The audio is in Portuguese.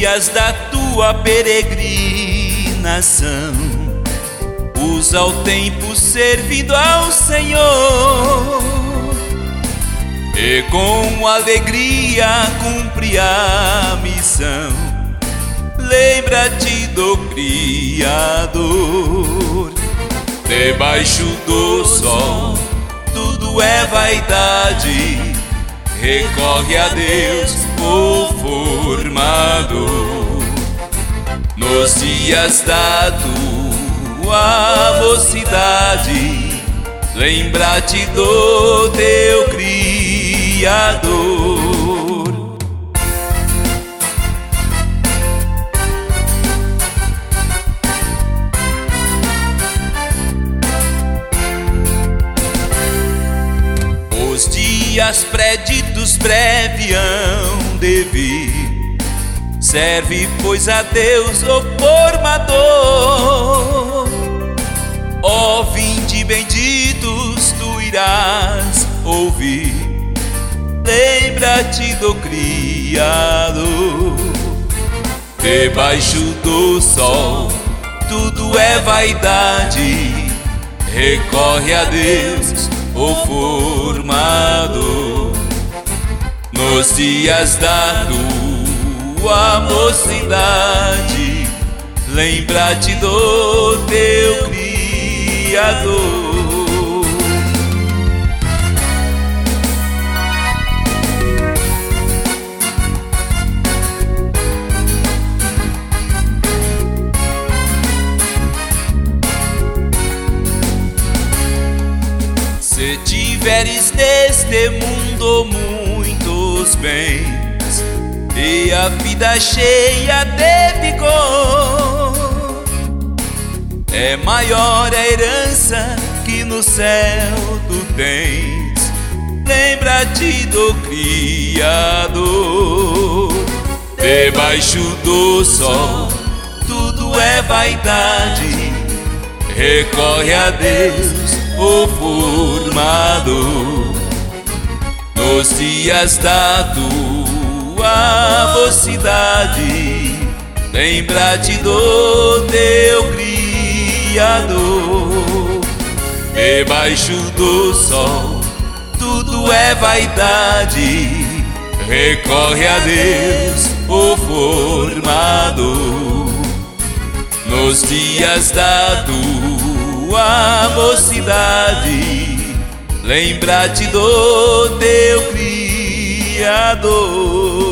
dias da tua peregrinação, usa o tempo servindo ao Senhor, e com alegria cumpre a missão. Lembra-te do Criador. Debaixo do sol tudo é vaidade, recorre a Deus, o formador. Nos dias da tua mocidade, lembra-te do teu Criador. Os dias préditos breve hão de vir, serve, pois, a Deus, o formador. Ó, vinde benditos, tu irás ouvir, lembra-te do Criador. Debaixo do sol tudo é vaidade, recorre a Deus, o formador. Nos dias da tua mocidade, lembra-te do teu Criador. Se tiveres neste mundo muitos bens e a vida cheia de vigor, é maior a herança que no céu tu tens. Lembra-te do Criador. Debaixo do sol tudo é vaidade, recorre a Deus, o formador. Nos dias da tua mocidade, lembra-te do teu Criador. Debaixo do sol tudo é vaidade, recorre a Deus, o formador. Nos dias da tua mocidade, lembra-te do teu Criador.